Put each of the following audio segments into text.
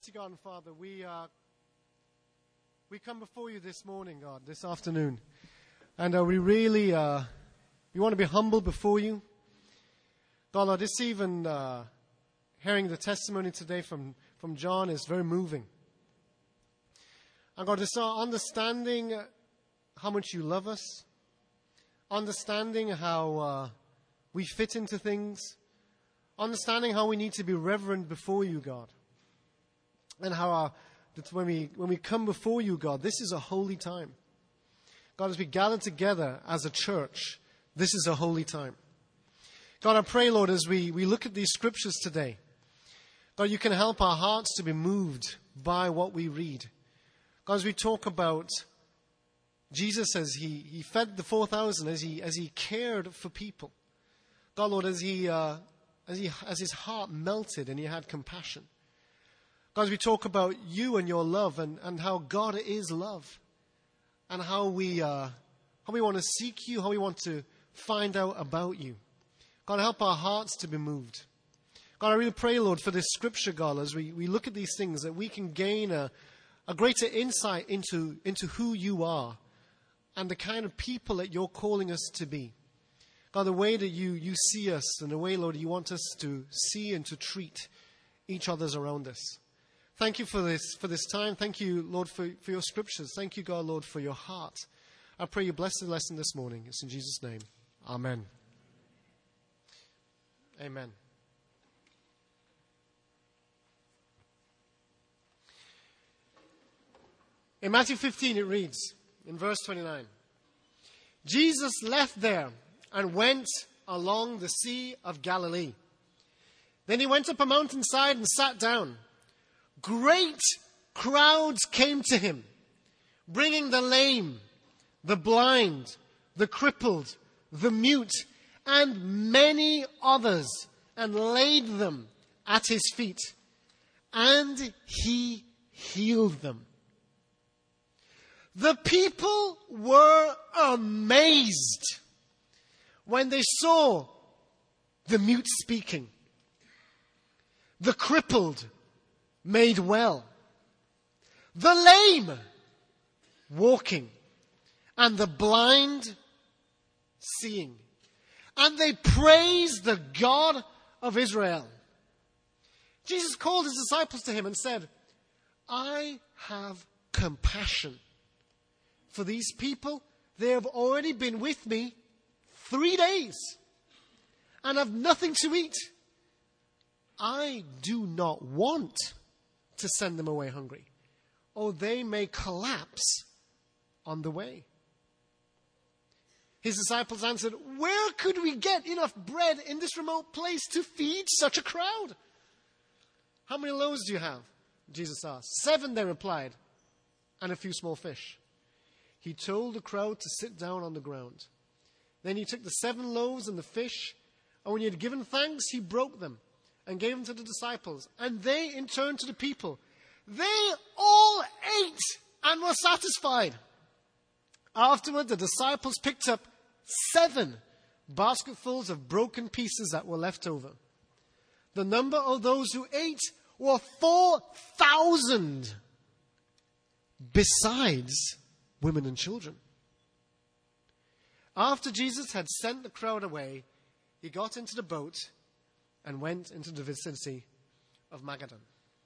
Mighty God and Father, we come before you this morning, God, this afternoon. And we really we want to be humble before you. God, Lord, this even hearing the testimony today from John is very moving. And God, this understanding how much you love us, understanding how we fit into things, understanding how we need to be reverent before you, God. And how that when we come before you, God, this is a holy time. God, as we gather together as a church, this is a holy time. God, I pray, Lord, as we look at these scriptures today, God, you can help our hearts to be moved by what we read. God, as we talk about Jesus as he fed the 4,000, as he cared for people. God, Lord, as his heart melted and he had compassion. God, as we talk about you and your love and how God is love, and how we want to seek you, how we want to find out about you. God, help our hearts to be moved. God, I really pray, Lord, for this scripture, God, as we look at these things, that we can gain a greater insight into who you are and the kind of people that you're calling us to be. God, the way that you see us and the way, Lord, you want us to see and to treat each other's around us. Thank you for this time. Thank you, Lord, for your scriptures. Thank you, God, Lord, for your heart. I pray you bless the lesson this morning. It's in Jesus' name. Amen. Amen. In Matthew 15 it reads, in verse 29, Jesus left there and went along the Sea of Galilee. Then he went up a mountainside and sat down. Great crowds came to him, bringing the lame, the blind, the crippled, the mute, and many others, and laid them at his feet. And he healed them. The people were amazed when they saw the mute speaking, the crippled made well, the lame walking, and the blind seeing. And they praised the God of Israel. Jesus called his disciples to him and said, I have compassion for these people. They have already been with me 3 days and have nothing to eat. I do not want to send them away hungry, or they may collapse on the way. His disciples answered, where could we get enough bread in this remote place to feed such a crowd? How many loaves do you have? Jesus asked. 7, they replied, and a few small fish. He told the crowd to sit down on the ground. Then he took the 7 loaves and the fish, and when he had given thanks, he broke them and gave them to the disciples, and they in turn to the people. They all ate and were satisfied. Afterward, the disciples picked up 7 basketfuls of broken pieces that were left over. The number of those who ate were 4,000, besides women and children. After Jesus had sent the crowd away, he got into the boat and went into the vicinity of Magadan.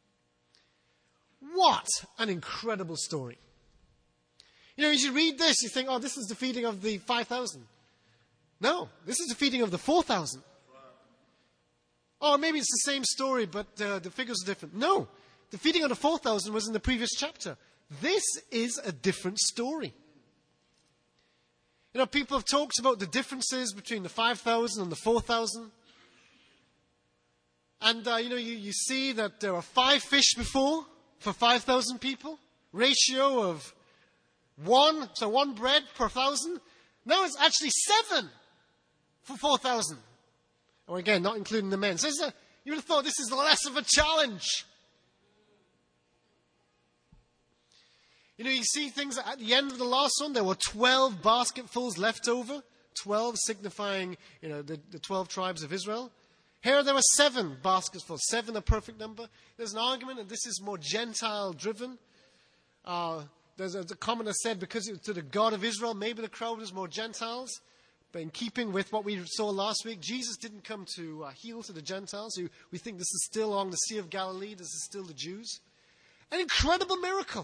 What an incredible story. You know, as you read this, you think, oh, this is the feeding of the 5,000. No, this is the feeding of the 4,000. Or maybe it's the same story, but the figures are different. No, the feeding of the 4,000 was in the previous chapter. This is a different story. You know, people have talked about the differences between the 5,000 and the 4,000. And, you see that there are 5 fish before for 5,000 people. Ratio of 1, so 1 bread per 1,000. Now it's actually 7 for 4,000. Or again, not including the men. So you would have thought this is less of a challenge. You know, you see things at the end of the last one, there were 12 basketfuls left over. 12 signifying, the 12 tribes of Israel. Here there were 7 baskets full. 7 a perfect number. There's an argument that this is more Gentile-driven. There's a commenter said because it was to the God of Israel, maybe the crowd was more Gentiles. But in keeping with what we saw last week, Jesus didn't come to heal to the Gentiles. Who we think this is still along the Sea of Galilee. This is still the Jews. An incredible miracle.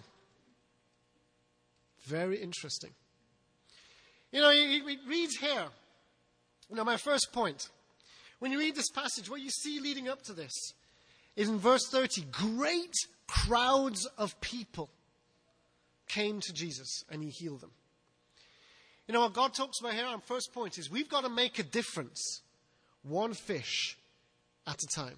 Very interesting. You know, it reads here. You know, my first point. When you read this passage, what you see leading up to this is in verse 30, great crowds of people came to Jesus and he healed them. You know, what God talks about here on first point is we've got to make a difference, one fish at a time.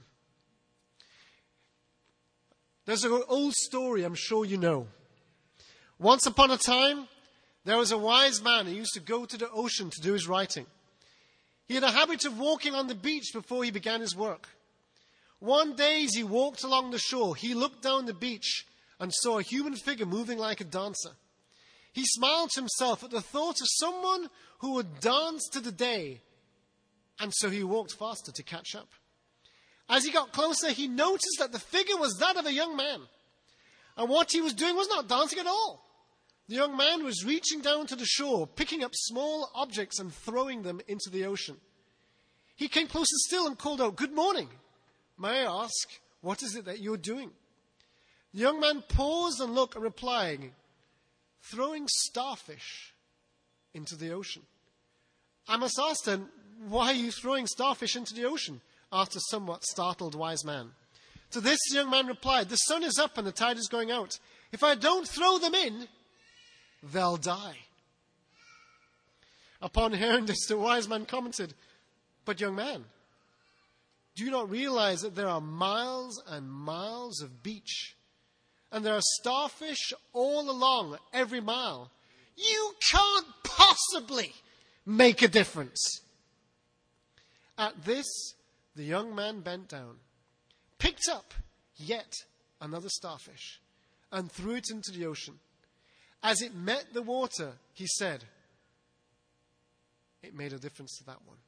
There's an old story I'm sure you know. Once upon a time, there was a wise man who used to go to the ocean to do his writing. He had a habit of walking on the beach before he began his work. One day as he walked along the shore, he looked down the beach and saw a human figure moving like a dancer. He smiled to himself at the thought of someone who would dance to the day, and so he walked faster to catch up. As he got closer, he noticed that the figure was that of a young man. And what he was doing was not dancing at all. The young man was reaching down to the shore, picking up small objects and throwing them into the ocean. He came closer still and called out, "Good morning. May I ask, what is it that you're doing?" The young man paused and looked and replied, "Throwing starfish into the ocean." "I must ask then, why are you throwing starfish into the ocean?" asked a somewhat startled wise man. To this, the young man replied, "The sun is up and the tide is going out. If I don't throw them in, they'll die." Upon hearing this, the wise man commented, "But young man, do you not realize that there are miles and miles of beach, and there are starfish all along every mile? You can't possibly make a difference." At this, the young man bent down, picked up yet another starfish, and threw it into the ocean. As it met the water, he said, "It made a difference to that one."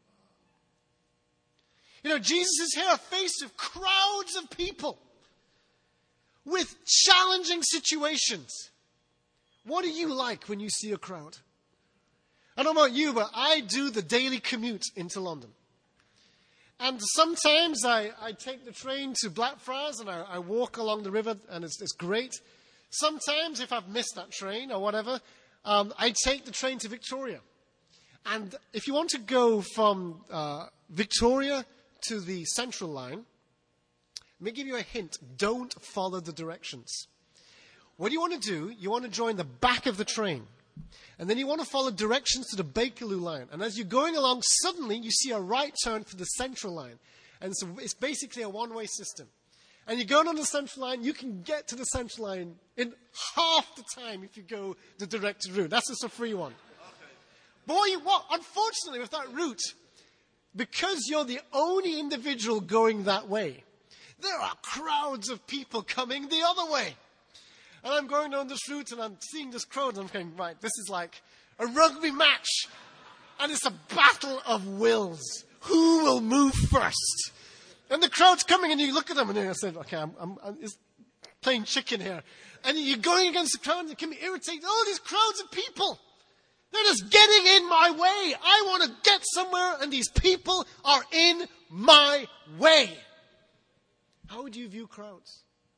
You know, Jesus is here faced with crowds of people with challenging situations. What do you like when you see a crowd? I don't know about you, but I do the daily commute into London. And sometimes I take the train to Blackfriars and I walk along the river, and it's great. Sometimes, if I've missed that train or whatever, I take the train to Victoria. And if you want to go from Victoria to the Central Line, let me give you a hint. Don't follow the directions. What you want to do, you want to join the back of the train. And then you want to follow directions to the Bakerloo line. And as you're going along, suddenly you see a right turn for the Central Line. And so it's basically a one-way system. And you're going on the Central Line, you can get to the Central Line in half the time if you go the directed route. That's just a free one. Boy, unfortunately with that route, because you're the only individual going that way, there are crowds of people coming the other way. And I'm going down this route and I'm seeing this crowd and I'm going, right, this is like a rugby match. And it's a battle of wills. Who will move first? And the crowd's coming and you look at them and I said, okay, I'm playing chicken here. And you're going against the crowd and it can be irritating. Oh, these crowds of people. They're just getting in my way. I want to get somewhere and these people are in my way. How would you view crowds?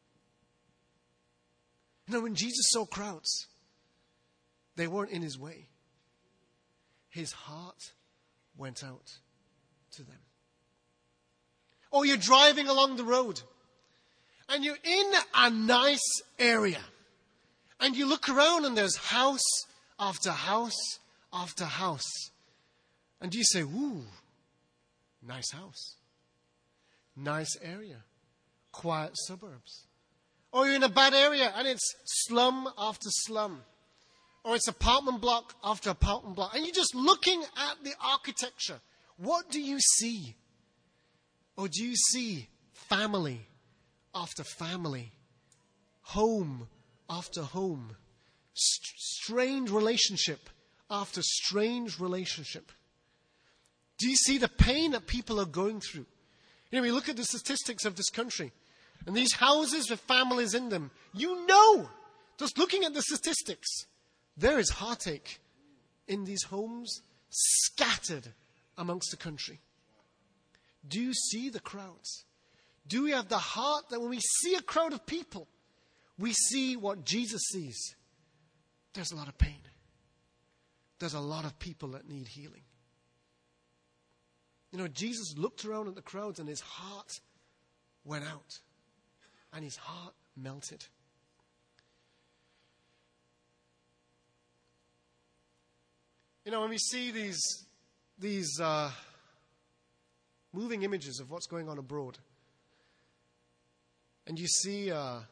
You know, when Jesus saw crowds, they weren't in his way. His heart went out to them. Or you're driving along the road and you're in a nice area and you look around and there's house after house after house. And you say, "Ooh, nice house. Nice area. Quiet suburbs." Or you're in a bad area and it's slum after slum. Or it's apartment block after apartment block. And you're just looking at the architecture. What do you see? Or do you see family after family? Home after home. Strained relationship after strange relationship. Do you see the pain that people are going through? You know, we look at the statistics of this country, and these houses with families in them, you know, just looking at the statistics, there is heartache in these homes scattered amongst the country. Do you see the crowds? Do we have the heart that when we see a crowd of people, we see what Jesus sees? There's a lot of pain. There's a lot of people that need healing. You know, Jesus looked around at the crowds and his heart went out. And his heart melted. You know, when we see these moving images of what's going on abroad, and you see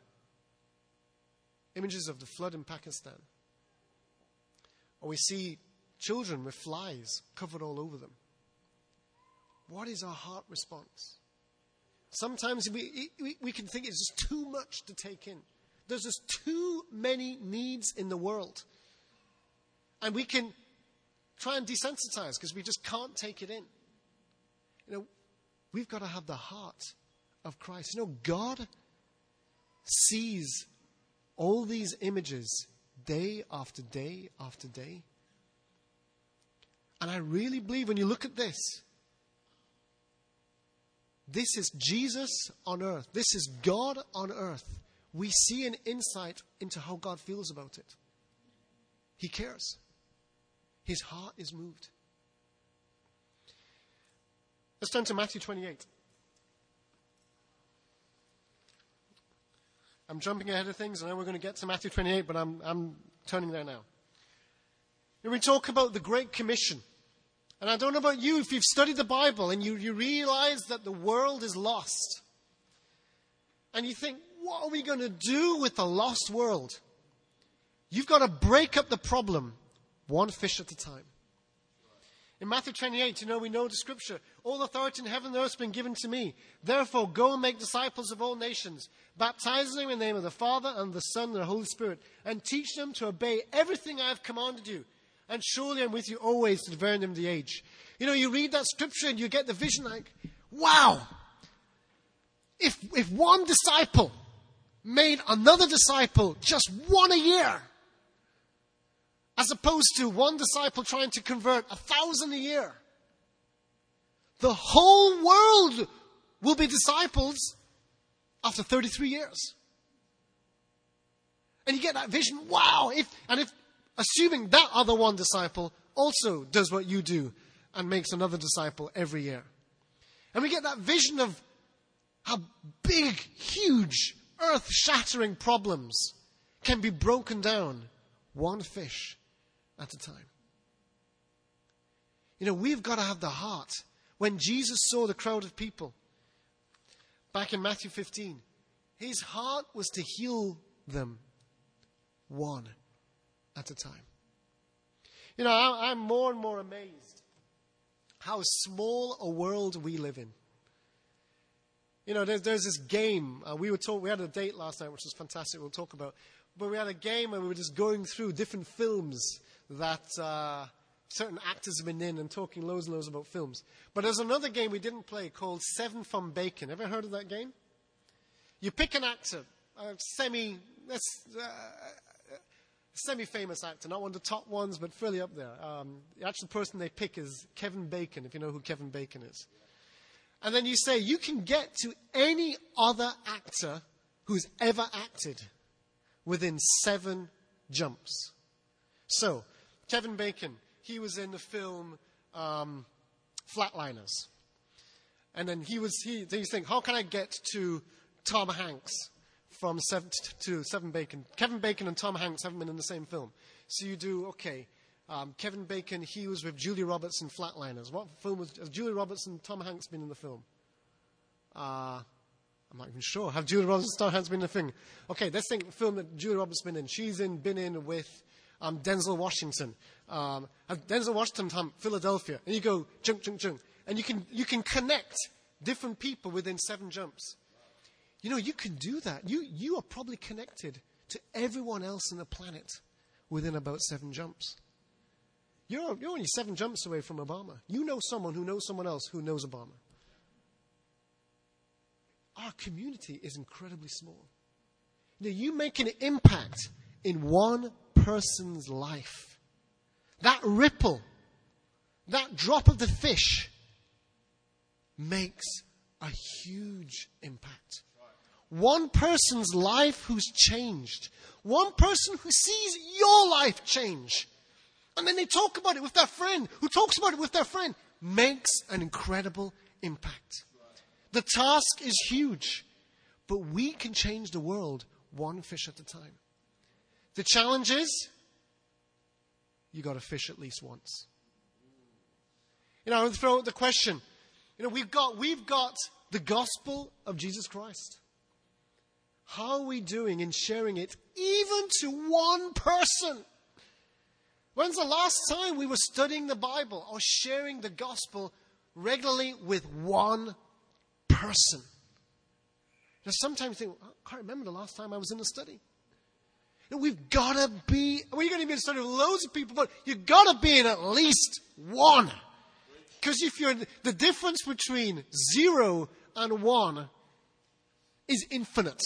images of the flood in Pakistan, or we see children with flies covered all over them, what is our heart response? Sometimes we can think it's just too much to take in. There's just too many needs in the world. And we can try and desensitize because we just can't take it in. You know, we've got to have the heart of Christ. You know, God sees all these images day after day after day. And I really believe when you look at this, this is Jesus on earth. This is God on earth. We see an insight into how God feels about it. He cares. His heart is moved. Let's turn to Matthew 28. I'm jumping ahead of things. I know we're going to get to Matthew 28, but I'm turning there now. Here we talk about the Great Commission. And I don't know about you, if you've studied the Bible and you realize that the world is lost. And you think, what are we going to do with the lost world? You've got to break up the problem one fish at a time. In Matthew 28, you know, we know the scripture. All authority in heaven and earth has been given to me. Therefore, go and make disciples of all nations, baptizing them in the name of the Father and the Son and the Holy Spirit, and teach them to obey everything I have commanded you. And surely I'm with you always to the very end of the age. You know, you read that scripture and you get the vision like, wow! If one disciple made another disciple just one a year, as opposed to one disciple trying to convert 1,000 a year, the whole world will be disciples after 33 years. And you get that vision, wow! If assuming that other one disciple also does what you do and makes another disciple every year. And we get that vision of how big, huge, earth-shattering problems can be broken down one fish at a time. You know, we've got to have the heart. When Jesus saw the crowd of people, back in Matthew 15, his heart was to heal them one at a time. You know, I'm more and more amazed how small a world we live in. You know, there's this game. We had a date last night, which was fantastic. We'll talk about. But we had a game where we were just going through different films that certain actors have been in and talking loads and loads about films. But there's another game we didn't play called Seven from Bacon. Ever heard of that game? You pick an actor, a semi-famous actor, not one of the top ones, but fairly up there. The actual person they pick is Kevin Bacon, if you know who Kevin Bacon is. And then you say, you can get to any other actor who's ever acted within 7 jumps. So, Kevin Bacon, he was in the film Flatliners. And then then you think, how can I get to Tom Hanks from Seven Bacon? Kevin Bacon and Tom Hanks haven't been in the same film. So you do, Kevin Bacon, he was with Julia Roberts in Flatliners. What film has Julia Roberts and Tom Hanks been in the film? I'm not even sure. Have Julia Roberts and Tom Hanks been in the film? Okay, let's think the film that Julia Roberts has been in. She's been in with Denzel Washington. Denzel Washington, Philadelphia. And you go, jump, jump, jump. And you can connect different people within 7 jumps. You know, you can do that. You are probably connected to everyone else on the planet within about 7 jumps. You're only 7 jumps away from Obama. You know someone who knows someone else who knows Obama. our community is incredibly small. You make an impact in one person's life. That ripple, that drop of the fish makes a huge impact. One person's life who's changed. One person who sees your life change. And then they talk about it with their friend, who talks about it with their friend, makes an incredible impact. The task is huge, but we can change the world one fish at a time. The challenge is, you got to fish at least once. I would throw out the question. We've got the gospel of Jesus Christ. How are we doing in sharing it even to one person? When's the last time we were studying the Bible or sharing the gospel regularly with one person? Sometimes you think, I can't remember the last time I was in a study. We've got to be, we're going to be in a study with loads of people, but you've got to be in at least one. Because if you're, the difference between 0 and 1 is infinite.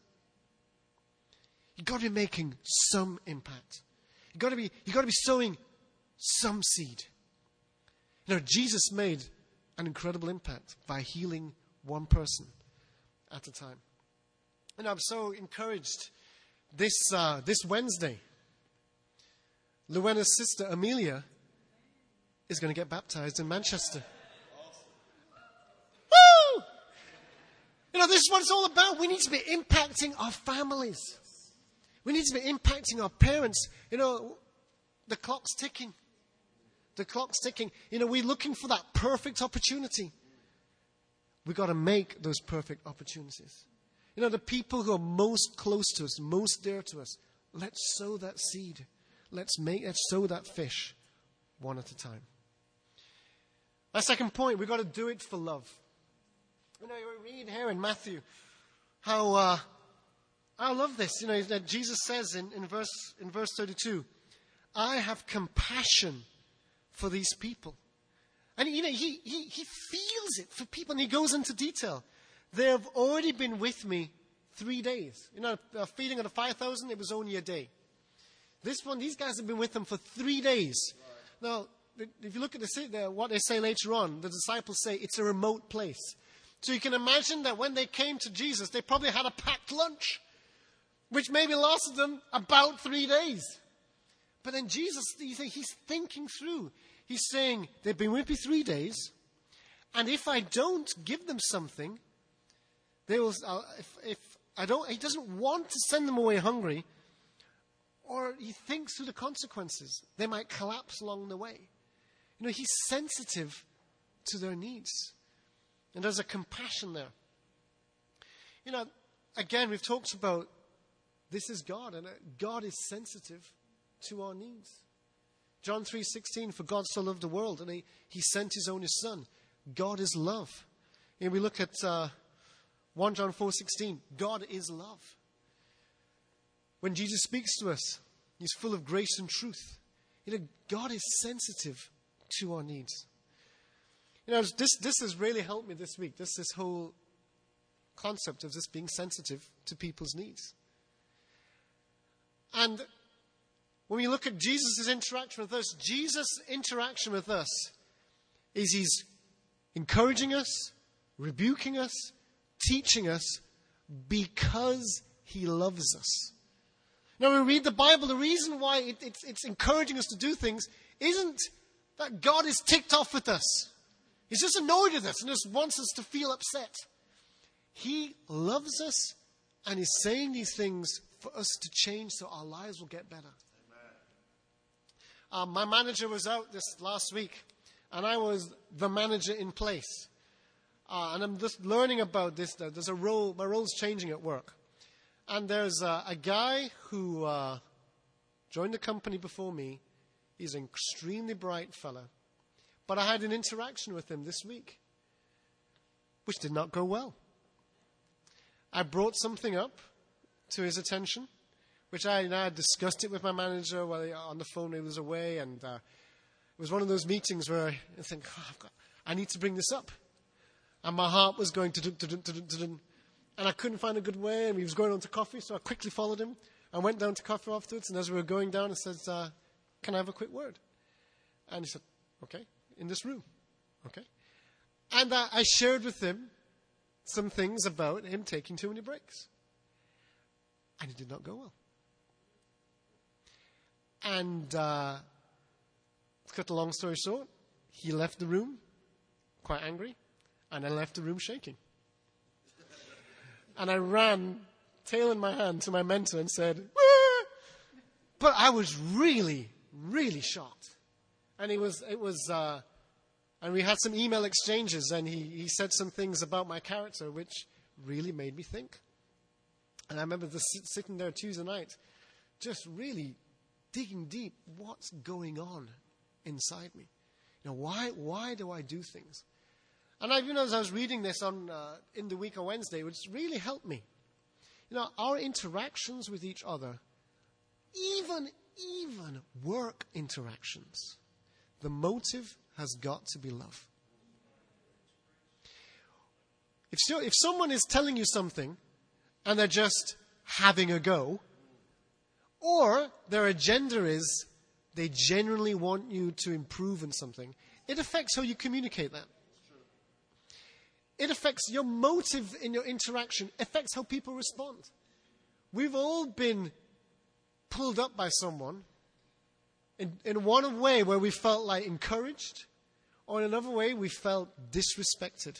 You've got to be making some impact. You've got to be sowing some seed. Jesus made an incredible impact by healing one person at a time. And I'm so encouraged this Wednesday. Luena's sister Amelia is going to get baptized in Manchester. Woo! This is what it's all about. We need to be impacting our families. We need to be impacting our parents. The clock's ticking. The clock's ticking. We're looking for that perfect opportunity. We've got to make those perfect opportunities. The people who are most close to us, most dear to us, let's sow that seed. Let's sow that fish one at a time. My second point, we've got to do it for love. You read here in Matthew how I love this. That Jesus says in verse 32, I have compassion for these people. And he feels it for people, and he goes into detail. They have already been with me 3 days. Feeding of the 5,000, it was only a day. These guys have been with them for 3 days. Now, if you look at what they say later on, the disciples say it's a remote place. So you can imagine that when they came to Jesus, they probably had a packed lunch, which maybe lasted them about 3 days. But then Jesus, he's thinking through. He's saying, they've been with me 3 days, and if I don't give them something, they will. He doesn't want to send them away hungry, or he thinks through the consequences. They might collapse along the way. He's sensitive to their needs, and there's a compassion there. Again, we've talked about this is God, and God is sensitive to our needs. John 3:16, for God so loved the world, and he sent his only Son. God is love. And we look at 1 John 4:16, God is love. When Jesus speaks to us, he's full of grace and truth. God is sensitive to our needs. This has really helped me this week. This whole concept of this being sensitive to people's needs. And when we look at Jesus' interaction with us, Jesus' interaction with us is he's encouraging us, rebuking us, teaching us because he loves us. Now, when we read the Bible, the reason why it's encouraging us to do things isn't that God is ticked off with us. He's just annoyed with us and just wants us to feel upset. He loves us, and he's saying these things for us to change so our lives will get better. My manager was out this last week, and I was the manager in place. And I'm just learning about this. There's a role, my role's changing at work. And there's a guy who joined the company before me. He's an extremely bright fella. But I had an interaction with him this week, which did not go well. I brought something up to his attention, which I had discussed it with my manager while on the phone he was away. And it was one of those meetings where I think, I need to bring this up. And my heart was going to. And I couldn't find a good way, and he was going on to coffee, so I quickly followed him. I went down to coffee afterwards, and as we were going down, I said, can I have a quick word? And he said, okay, in this room. Okay. And I shared with him some things about him taking too many breaks. And it did not go well. And to cut a long story short, he left the room quite angry, and I left the room shaking. And I ran, tail in my hand, to my mentor and said, "Wah!" But I was really, really shocked. And and we had some email exchanges, and he said some things about my character which really made me think. And I remember sitting there Tuesday night, just really digging deep, what's going on inside me? Why do I do things? And as I was reading this in the week on Wednesday, which really helped me. Our interactions with each other, even work interactions, the motive has got to be love. If someone is telling you something and they're just having a go, or their agenda is they genuinely want you to improve in something, it affects how you communicate that. It affects your motive in your interaction, affects how people respond. We've all been pulled up by someone in one way where we felt like encouraged, or in another way we felt disrespected.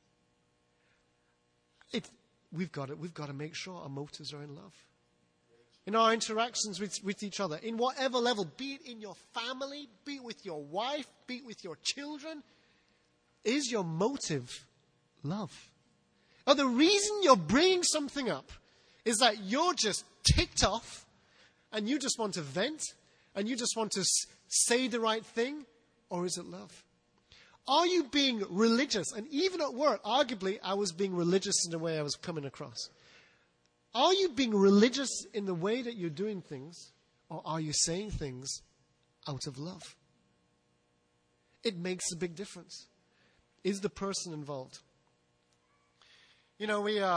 We've got to make sure our motives are in love. In our interactions with each other, in whatever level, be it in your family, be it with your wife, be it with your children, is your motive love? Or the reason you're bringing something up is that you're just ticked off and you just want to vent and you just want to say the right thing, or is it love? Are you being religious? And even at work, arguably, I was being religious in the way I was coming across. Are you being religious in the way that you're doing things, or are you saying things out of love? It makes a big difference. Is the person involved? We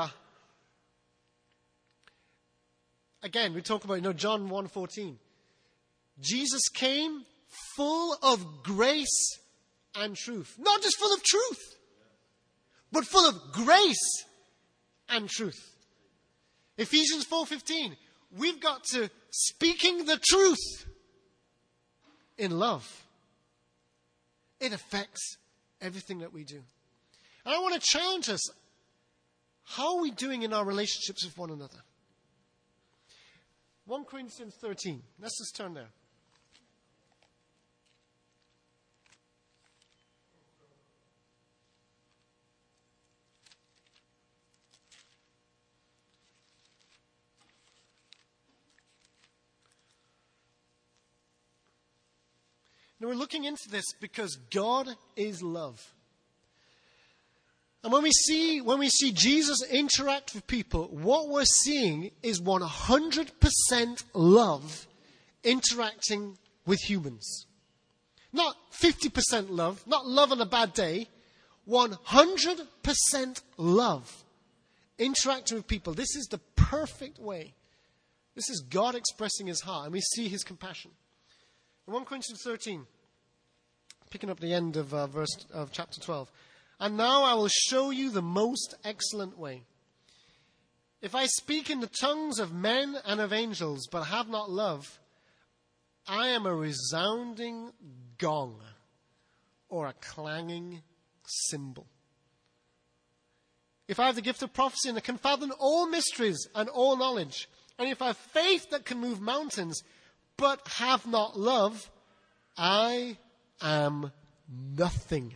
talk about, John 1:14. Jesus came full of grace and truth. Not just full of truth, but full of grace and truth. Ephesians 4:15. We've got to speaking the truth in love. It affects everything that we do. And I want to challenge us. How are we doing in our relationships with one another? 1 Corinthians 13. Let's just turn there. Now we're looking into this because God is love. And when we see Jesus interact with people, what we're seeing is 100% love interacting with humans. Not 50% love, not love on a bad day. 100% love interacting with people. This is the perfect way. This is God expressing his heart, and we see his compassion. In 1 Corinthians 13, picking up the end of chapter 12. And now I will show you the most excellent way. If I speak in the tongues of men and of angels, but have not love, I am a resounding gong or a clanging cymbal. If I have the gift of prophecy and can fathom all mysteries and all knowledge, and if I have faith that can move mountains, but have not love, I am nothing.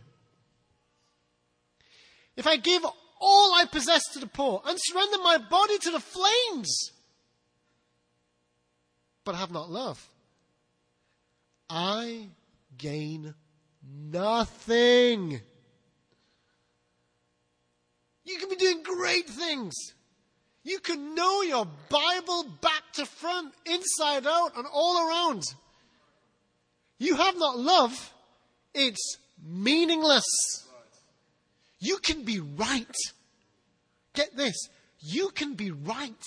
If I give all I possess to the poor and surrender my body to the flames, but have not love, I gain nothing. You can be doing great things. You can know your Bible back to front, inside out, and all around. You have not love, it's meaningless. You can be right. Get this. you can be right.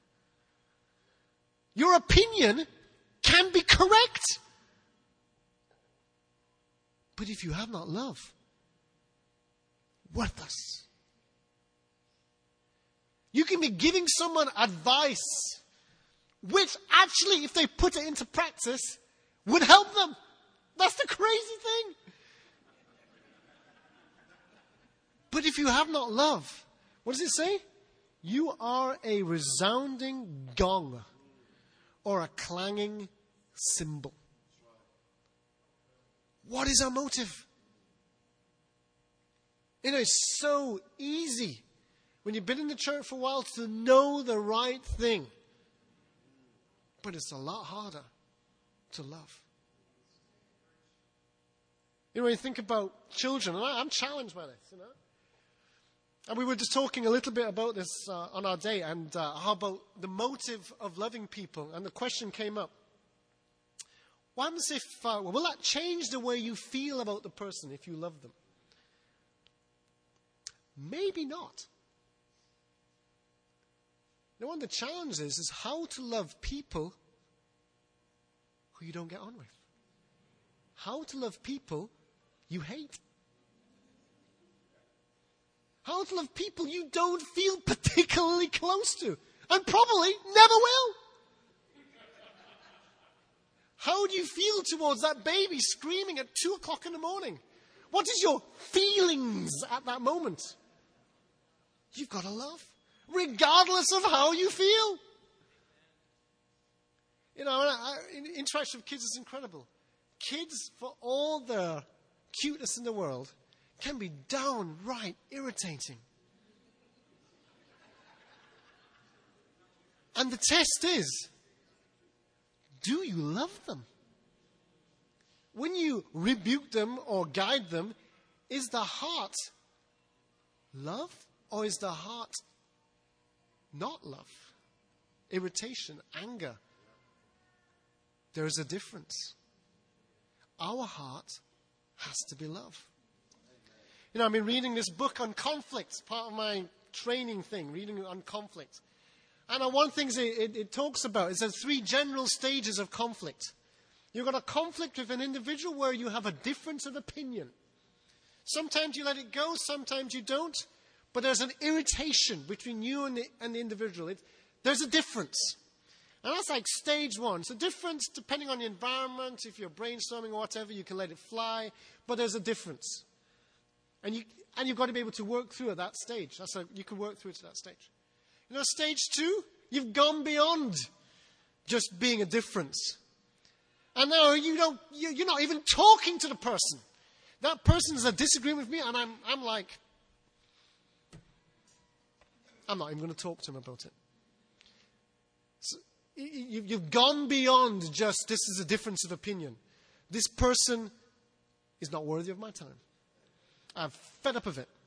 Your opinion can be correct. But if you have not love, worthless. You can be giving someone advice, which actually, if they put it into practice, would help them. That's the crazy thing. But if you have not love, what does it say? You are a resounding gong or a clanging cymbal. What is our motive? It's so easy when you've been in the church for a while to know the right thing. But it's a lot harder to love. When you think about children, and I'm challenged by this, And we were just talking a little bit about this on our day, and how about the motive of loving people. And the question came up. What happens if, will that change the way you feel about the person if you love them? Maybe not. One of the challenges is how to love people who you don't get on with. How to love people you hate. How to love people you don't feel particularly close to. And probably never will. How do you feel towards that baby screaming at 2 o'clock in the morning? What is your feelings at that moment? You've got to love, regardless of how you feel. Interaction with kids is incredible. Kids, for all their cuteness in the world, can be downright irritating. And the test is, do you love them? When you rebuke them or guide them, is the heart love or is the heart not love? Irritation, anger. There is a difference. Our heart has to be love. I've been reading this book on conflict, part of my training thing, reading on conflict. And one thing it talks about is there's 3 general stages of conflict. You've got a conflict with an individual where you have a difference of opinion. Sometimes you let it go, sometimes you don't. But there's an irritation between you and the individual. There's a difference. And that's like stage 1. It's a difference depending on the environment. If you're brainstorming or whatever, you can let it fly. But there's a difference. And you've got to be able to work through at that stage. You can work through it to that stage. Stage 2, you've gone beyond just being a difference. And now you're not even talking to the person. That person's a disagreement with me, and I'm like, I'm not even going to talk to him about it. So you've gone beyond just, this is a difference of opinion. This person is not worthy of my time. I'm fed up of it.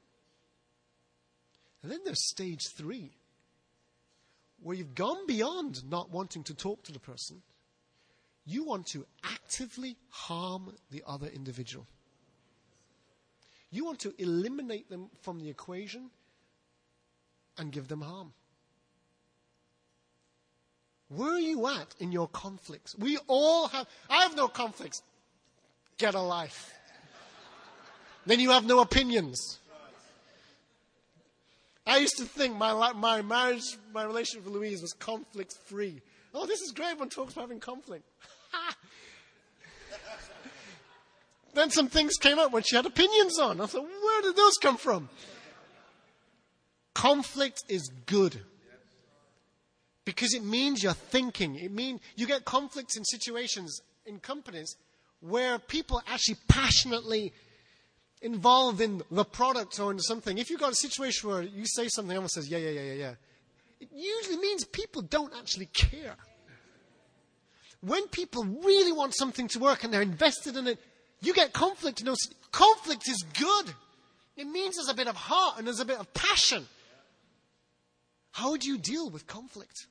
And then there's stage 3, where you've gone beyond not wanting to talk to the person. You want to actively harm the other individual. You want to eliminate them from the equation and give them harm. Where are you at in your conflicts? We all have. I have no conflicts. Get a life. Then you have no opinions. I used to think my marriage, my relationship with Louise was conflict-free. Oh, this is great when talks about having conflict. Then some things came up when she had opinions on. I thought, where did those come from? Conflict is good. Because it means you're thinking. It means you get conflicts in situations, in companies, where people are actually passionately involved in the product or in something. If you've got a situation where you say something, everyone says, yeah, it usually means people don't actually care. When people really want something to work and they're invested in it, you get conflict. Conflict is good. It means there's a bit of heart and there's a bit of passion. How do you deal with conflict?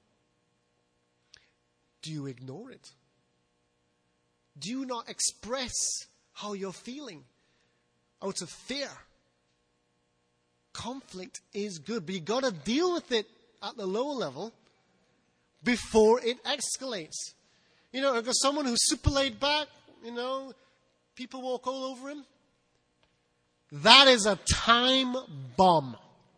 Do you ignore it? Do you not express how you're feeling out of fear? conflict is good, but you got to deal with it at the lower level before it escalates. You know, if there's someone who's super laid back, you know, people walk all over him. That is a time bomb.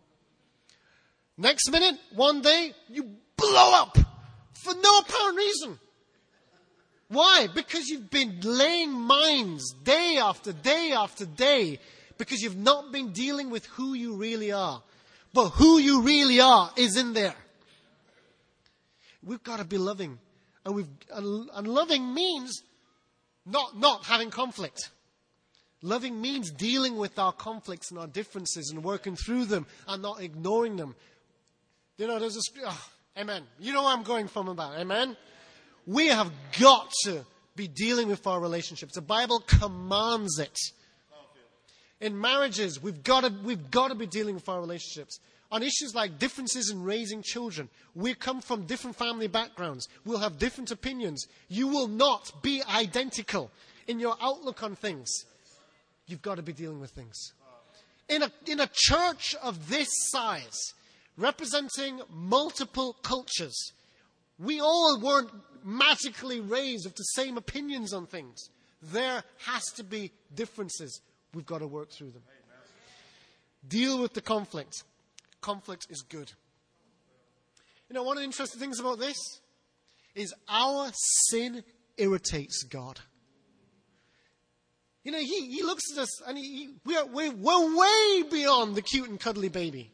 Next minute, one day, you blow up for no apparent reason. Why? Because you've been laying mines day after day after day, because you've not been dealing with who you really are. But who you really are is in there. We've got to be loving. And loving means not having conflict. Loving means dealing with our conflicts and our differences and working through them and not ignoring them. You know, there's amen. You know where I'm going from about, amen? We have got to be dealing with our relationships. The Bible commands it. In marriages, we've got to be dealing with our relationships. On issues like differences in raising children, we come from different family backgrounds. We'll have different opinions. You will not be identical in your outlook on things. You've got to be dealing with things. In a church of this size, representing multiple cultures, we all weren't magically raised with the same opinions on things. There has to be differences. We've got to work through them. Deal with the conflict. Conflict is good. You know, one of the interesting things about this is our sin irritates God. You know, he looks at us and we're way beyond the cute and cuddly baby.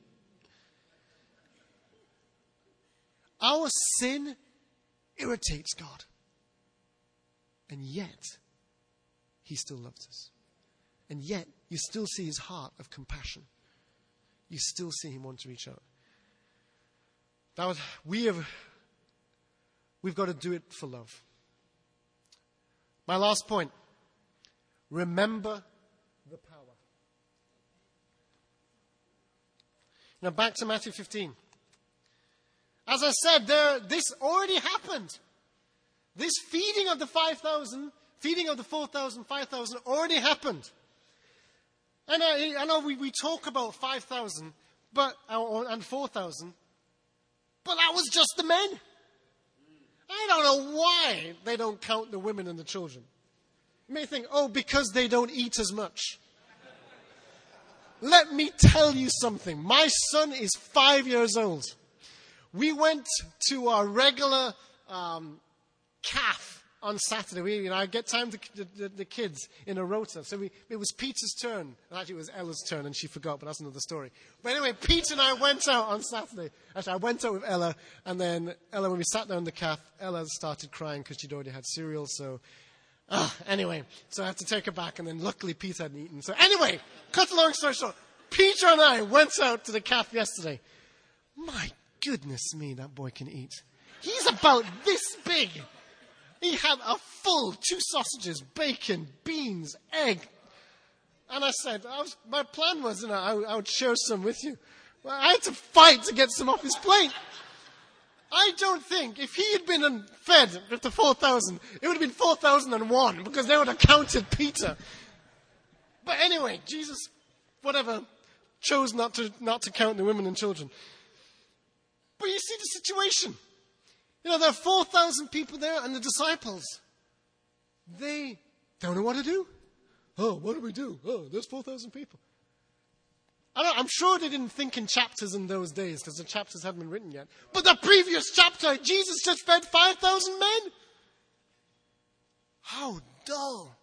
Our sin irritates God. And yet, he still loves us. And yet, you still see his heart of compassion. You still see him want to reach out. We've got to do it for love. My last point. Remember the power. Now back to Matthew 15. As I said, this already happened. This feeding of the 5,000, feeding of the 4,000, 5,000 already happened. And I know we talk about 5,000 and 4,000, but that was just the men. I don't know why they don't count the women and the children. You may think, because they don't eat as much. Let me tell you something. My son is 5 years old. We went to our regular calf on Saturday. I get time to the kids in a rota. So it was Peter's turn. Actually, it was Ella's turn, and she forgot, but that's another story. But anyway, Peter and I went out on Saturday. Actually, I went out with Ella, and then Ella, when we sat down the calf, Ella started crying because she'd already had cereal. So anyway, so I had to take her back, and then luckily Peter hadn't eaten. So anyway, cut a long story short, Peter and I went out to the calf yesterday. My goodness me, that boy can eat. He's about this big. He had a full 2 sausages, bacon, beans, egg. And I said, my plan was, I would share some with you. Well, I had to fight to get some off his plate. I don't think, if he had been fed with the 4,000, it would have been 4,001, because they would have counted Peter. But anyway, Jesus, whatever, chose not to count the women and children. But you see the situation. You know, there are 4,000 people there, and the disciples, they don't know what to do. What do we do? There's 4,000 people. I'm sure they didn't think in chapters in those days, because the chapters hadn't been written yet. But the previous chapter, Jesus just fed 5,000 men. How dull.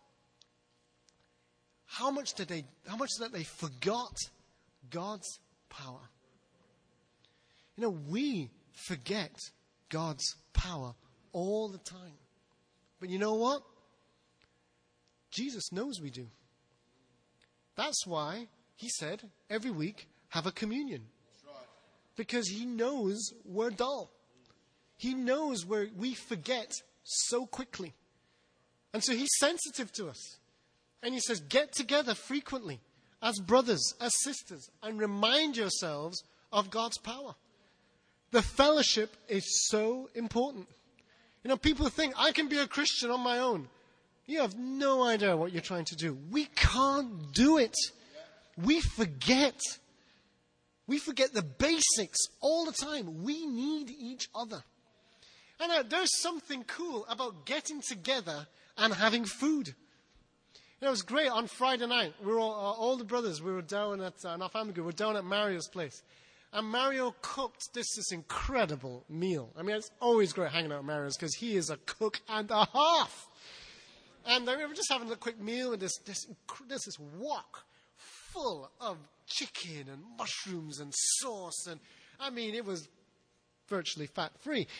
How much that they forgot God's power. You know, we forget God's power all the time. But you know what? Jesus knows we do. That's why he said, every week, have a communion. That's right. Because he knows we're dull. He knows we forget so quickly. And so he's sensitive to us. And he says, get together frequently as brothers, as sisters, and remind yourselves of God's power. The fellowship is so important. You know, people think, I can be a Christian on my own. You have no idea what you're trying to do. We can't do it. We forget. We forget the basics all the time. We need each other. And there's something cool about getting together and having food. It was great on Friday night. We were all the brothers. We were down at our family group. We were down at Mario's place, and Mario cooked this incredible meal. I mean, it's always great hanging out at Mario's because he is a cook and a half. And we were just having a quick meal with this wok full of chicken and mushrooms and sauce, and I mean, it was virtually fat-free.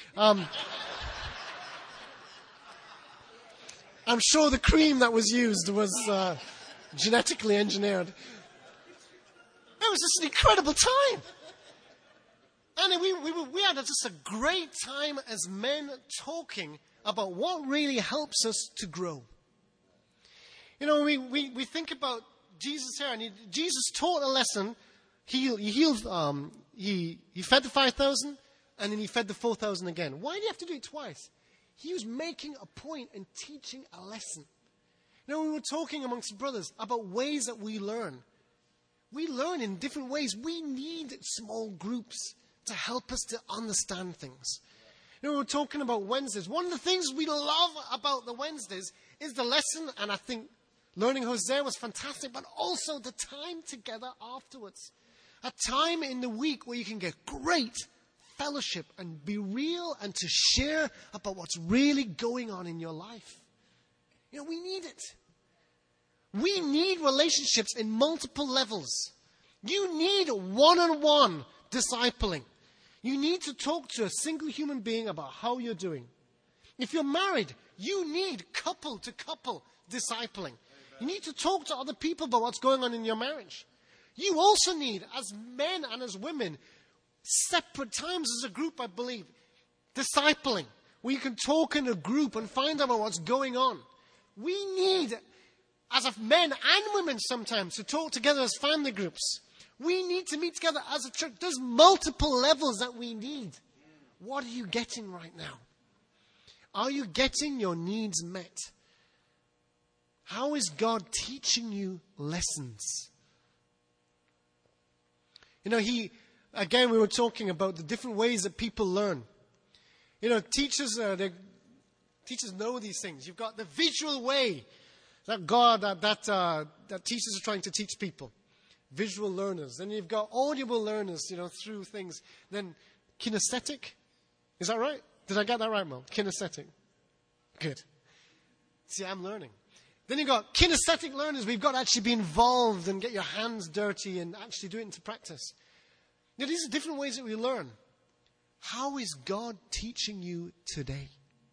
I'm sure the cream that was used was genetically engineered. It was just an incredible time. And we had just a great time as men talking about what really helps us to grow. You know, we think about Jesus here, and Jesus taught a lesson. He fed the 5,000, and then he fed the 4,000 again. Why do you have to do it twice? He was making a point and teaching a lesson. You know, we were talking amongst brothers about ways that we learn. We learn in different ways. We need small groups to help us to understand things. You know, we were talking about Wednesdays. One of the things we love about the Wednesdays is the lesson, and I think learning Hosea was fantastic, but also the time together afterwards. A time in the week where you can get great fellowship and be real and to share about what's really going on in your life. You know, we need it. We need relationships in multiple levels. You need one-on-one discipling. You need to talk to a single human being about how you're doing. If you're married, you need couple-to-couple discipling. You need to talk to other people about what's going on in your marriage. You also need, as men and as women, separate times as a group, I believe, discipling, where you can talk in a group and find out what's going on. We need, as of men and women sometimes, to talk together as family groups. We need to meet together as a church. There's multiple levels that we need. What are you getting right now? Are you getting your needs met? How is God teaching you lessons? You know, again, we were talking about the different ways that people learn. You know, teachers know these things. You've got the visual way that teachers are trying to teach people. Visual learners. Then you've got audible learners, you know, through things. Then kinesthetic. Is that right? Did I get that right, Mel? Kinesthetic. Good. See, I'm learning. Then you've got kinesthetic learners. We've got to actually be involved and get your hands dirty and actually do it into practice. Now, these are different ways that we learn. How is God teaching you today?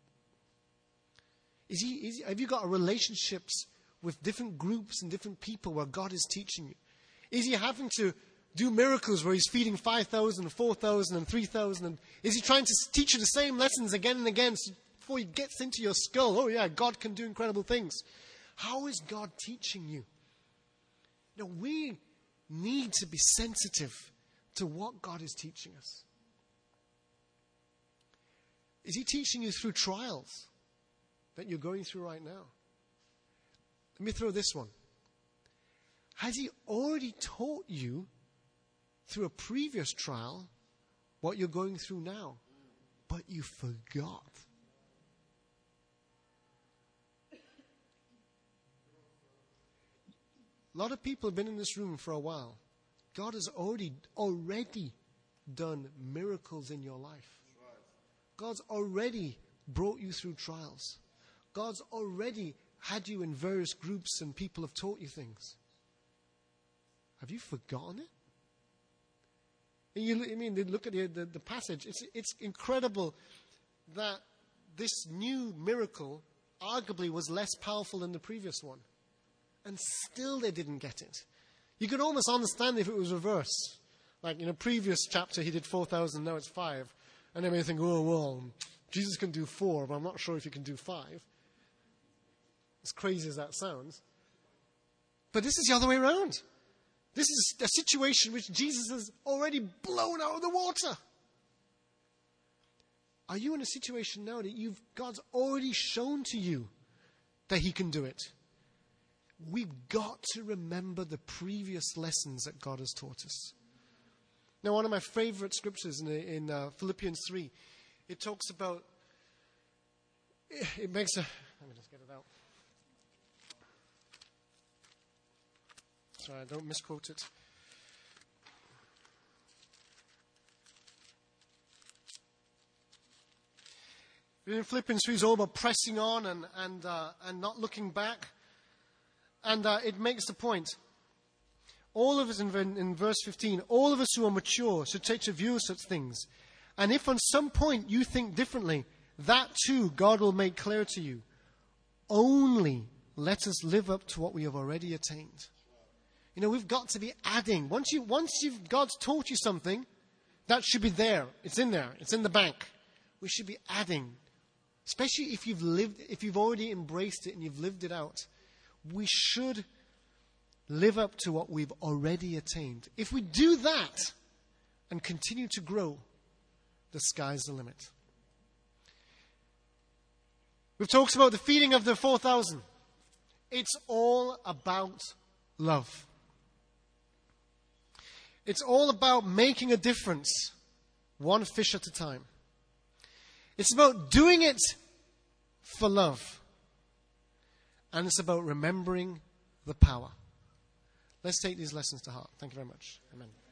Have you got relationships with different groups and different people where God is teaching you? Is he having to do miracles where he's feeding 5,000, 4,000, and 3,000? And is he trying to teach you the same lessons again and again before he gets into your skull? Oh yeah, God can do incredible things. How is God teaching you? Now, we need to be sensitive to what God is teaching us. Is he teaching you through trials that you're going through right now? Let me throw this one. Has he already taught you through a previous trial what you're going through now, but you forgot? A lot of people have been in this room for a while. God has already done miracles in your life. God's already brought you through trials. God's already had you in various groups and people have taught you things. Have you forgotten it? And look at the passage. It's incredible that this new miracle arguably was less powerful than the previous one. And still they didn't get it. You could almost understand if it was reverse. Like in a previous chapter, he did 4,000, now it's 5. And then you think, oh, well, Jesus can do 4, but I'm not sure if he can do 5. As crazy as that sounds. But this is the other way around. This is a situation which Jesus has already blown out of the water. Are you in a situation now that God's already shown to you that he can do it? We've got to remember the previous lessons that God has taught us. Now, one of my favorite scriptures in Philippians 3, it talks about, it makes a, let me just get it out. Sorry, I don't misquote it. In Philippians 3, it's all about pressing on and not looking back. And it makes the point. All of us, in verse 15, all of us who are mature should take a view of such things. And if on some point you think differently, that too God will make clear to you. Only let us live up to what we have already attained. You know, we've got to be adding. Once God's taught you something, that should be there. It's in there. It's in the bank. We should be adding. Especially if you've already embraced it and you've lived it out. We should live up to what we've already attained. If we do that and continue to grow, the sky's the limit. We've talked about the feeding of the 4,000. It's all about love. It's all about making a difference, one fish at a time. It's about doing it for love. And it's about remembering the power. Let's take these lessons to heart. Thank you very much. Amen.